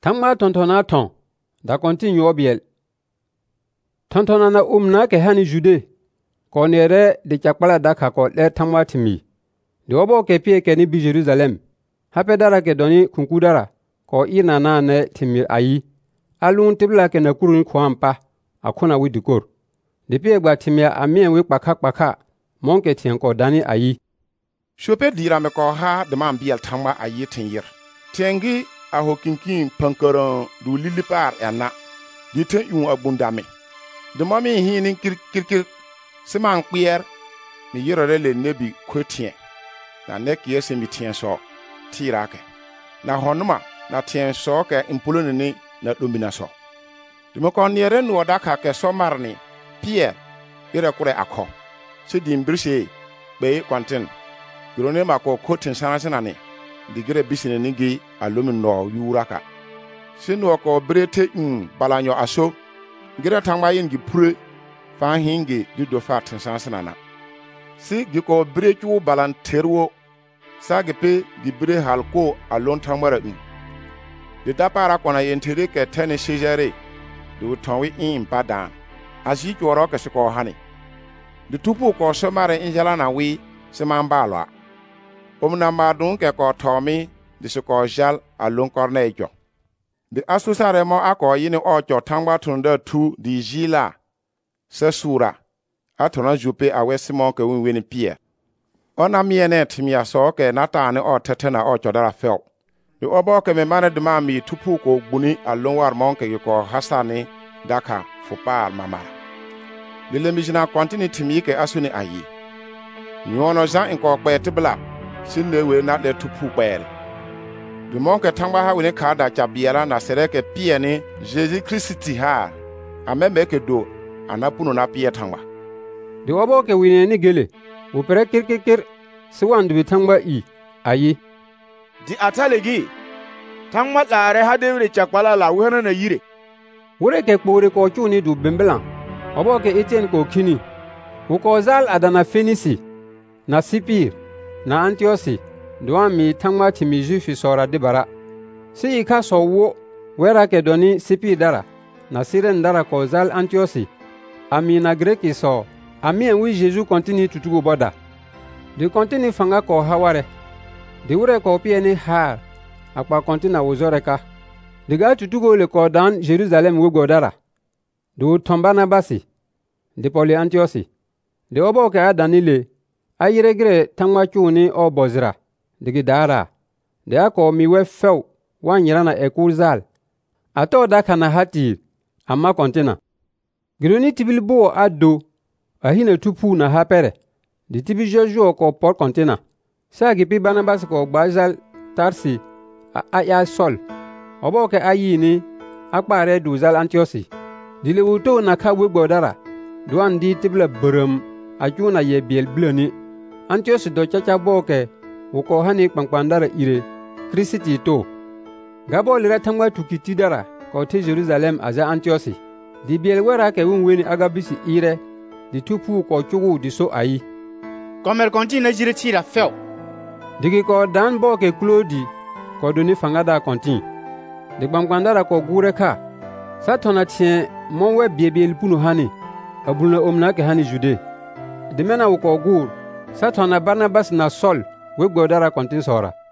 Tangma tontona ton da kontin yobiel. Tontona na umna ke hani jude. Ko nere de chakpala da kako le tangma timi. De obo ke pie ke ni bi Jerusalem. Hape dara ke doni kunkudara. Ko ina na ne timir ayi. Alun tibla ke na kurun kwampa. Akuna widikor. De pie gba timia amien wi kpaka. Monke tien ko dani ayi. Shope dira me ko ha de man biel tangma ayi tinyir. Tengi a hokinkin pankaran du lilipar yana. Dite yun abundame. De mami hinin kirkir. Siman kpier ni yirare le nebi kwetien. Na nek yese mi tien so tirake. Na honuma na tien so ke impulone ni na domina so. De mo kon yere no daka ke so marni. Pierre ire kure akọ. Se di mbirse be kwanten. Grone mako kotin sanasena ne. Digire bisine nigi alumin no yuraka. Se no ko brete balanyo aso. Gira tangma yin gi pure fa hingi di do fatin sanasena na. Si gi ko brechu balan terwo. Sa gepe gi bre halko alon tangmara De dapara kona yentere ke tene shejere. Du tonwi badan. Asi choro ke siko hani. De tupu ko somare injala na wi semambalo. Omna madun ke ko tomi de siko jal alon kornejo. De asusare mo ako yini ocho tangba tunda tu di jila. Se sura. Atona jupe awe simon ke winweni pie. Ona miene timia so ke natane o tetena ocho dara fel. De obo ke me mane de mami tupu ko gbuni alon war monke ko hasani daka fupar mamara. De lemijina kontini timi ke asuni ayi. Nyono jan inko kwe tibla. Sinne we na de tupu kwere. De monke tangba ha wini kada chabiela na sereke pie ni Jésus Christi ha. Ameme ke do anapuno na pie tangba. De obo ke wini ni gele. Upere kirkir. Siwandu bitangba ayi. Di atalegi. Tangma lare hadewre chakpala la wehana na yire. Wure ke kpore ko chuni du bimbelan. Obo ke Etienne ko kini. Ukozal adana Fenisi. Na Sipir. Na Antiosi. Doan mi tangma timi jufi sora dibara. Si ika so wo. Wera ke doni Sipir dara. Na siren dara kozal Antiosi. Ami na Greki so. Ami en wi Jésus continue tutugo boda. De continue fanga ko haware. De wure ko pie ni har. Akpa continue wozoreka. De ga tutugo le ko dan Jerusalem wo godara. De tombana basi. De poli Antiosi. De obo ke adanile. Ayiregre tangma chuni o bozra. De gidara. De ako miwe few. Wanyirana ekuzal. Ato daka na hati. Amma continue. Gruni tibilbo addo. Ahina tupu na hapere. De tibi jojo ko por container. Sa gipi Barnabas ko gbazal tarsi aya sol. Obo ke ayi ni akpare duzal Antiosi. Dile wuto na ka wegbodara. Duan di tibla berem ajuna ye biel bleni. Antiosi do chacha boke wuko hani kpankpandara ire Kristi to. Gabo lira tangwa tukiti dara ko te Jerusalem aza Antiosi. Di biel wera ke wunweni agabisi ire. Di tupu ko chugu di so ayi. Komer konti na jire tira fel. Digi ko dan bo ke klodi ko doni fangada konti. De bangwandara ko gure ka. Satona tien monwe biebel punu hani. Abuna omna ke hani jude. De mena ko gur. Satona Barnabas na Sol we godara konti sora.